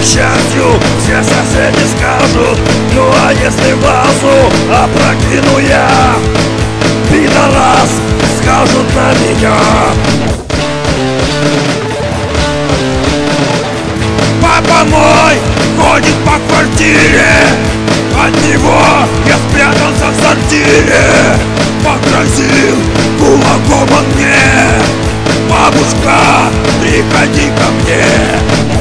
счастью все соседи скажут: ну а если вазу опрокину я, пидорас, скажут на меня. Папа мой ходит по квартире, от него я спрятался в сортире. Погрозил кулаком он мне: бабушка, приходи ко мне.